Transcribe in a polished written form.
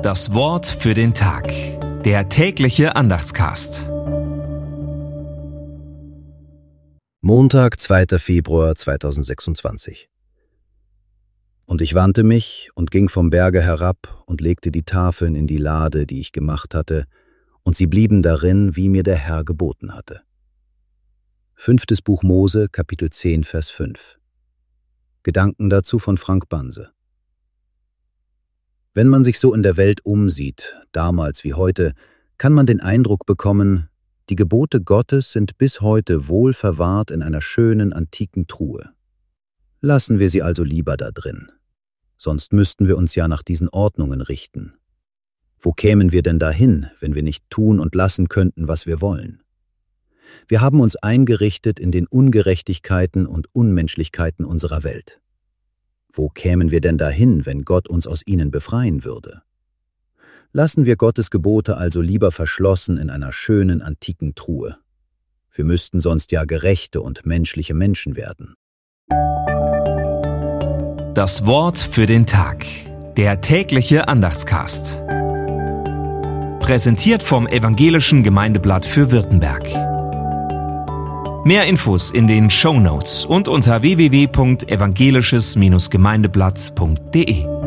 Das Wort für den Tag. Der tägliche Andachtscast. Montag, 2. Februar 2026. Und ich wandte mich und ging vom Berge herab und legte die Tafeln in die Lade, die ich gemacht hatte, und sie blieben darin, wie mir der Herr geboten hatte. 5. Buch Mose, Kapitel 10, Vers 5. Gedanken dazu von Frank Banse. Wenn man sich so in der Welt umsieht, damals wie heute, kann man den Eindruck bekommen, die Gebote Gottes sind bis heute wohl verwahrt in einer schönen antiken Truhe. Lassen wir sie also lieber da drin. Sonst müssten wir uns ja nach diesen Ordnungen richten. Wo kämen wir denn dahin, wenn wir nicht tun und lassen könnten, was wir wollen? Wir haben uns eingerichtet in den Ungerechtigkeiten und Unmenschlichkeiten unserer Welt. Wo kämen wir denn dahin, wenn Gott uns aus ihnen befreien würde? Lassen wir Gottes Gebote also lieber verschlossen in einer schönen antiken Truhe. Wir müssten sonst ja gerechte und menschliche Menschen werden. Das Wort für den Tag. Der tägliche Andachtscast. Präsentiert vom Evangelischen Gemeindeblatt für Württemberg. Mehr Infos in den Shownotes und unter www.evangelisches-gemeindeblatt.de.